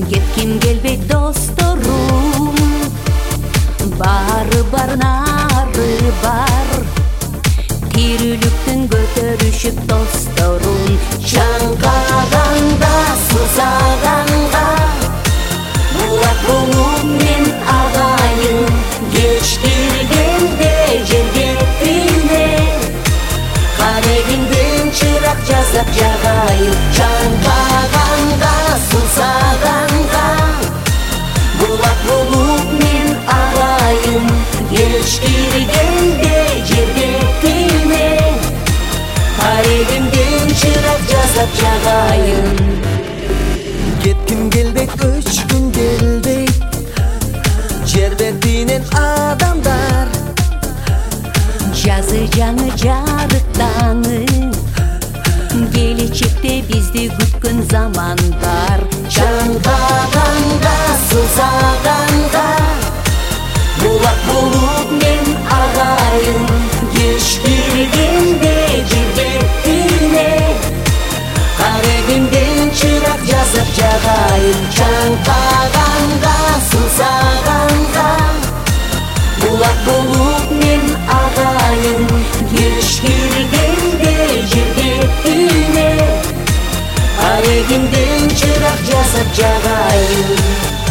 Кетким келбейт досторум, бары бар нары бар. Тирүүлүктүн көтөрүшүп досторун, чаңкаганда сузаганга. Булак болуп мен агайын, кеч киргенде жер бетине. Карегимден чырак жасап жагайын, чаңкаганда сузаганга. Булак болуп мен агайын, кеч киргенде жер бетине. Карегимден чырак жасап жагайын. Кетким келбейт, өчкүм келбейт, жер бетинен адамдар. Жазы жаңы жарыктаны, келечекте бизди күткөн заман бар. Чаңкаганда сузаганга, булак болуп мен агайын, кеч киргенде жер бетине. Карегимден чырак жасап жагайын, чаңкаганда сузаганга. Булак болуп мен агайын, кеч киргенде жер бетине. Карегимден чырак жасап жагайын.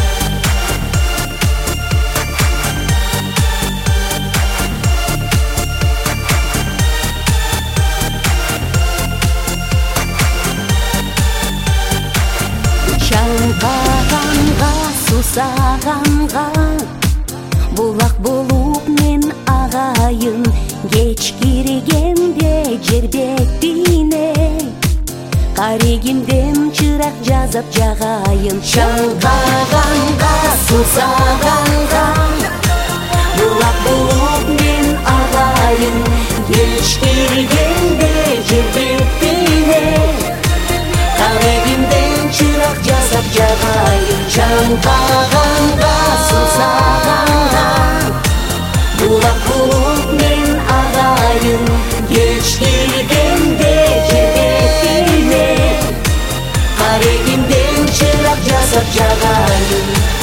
Чаңкаганга сузаганга, булак болуп мен агайын, кеч киргенде жер бетине. Карегимден чырак жасап жагайын, Чаңкаганга сузаганга, булак болуп мен агайын, кеч киргенде жер бетине. Карегимден чырак жасап жагайын, чаңкаганга сузаганга. Булак болуп мен агайын, кеч киргенде жер бетине. Карегимден чырак жасап жагайын.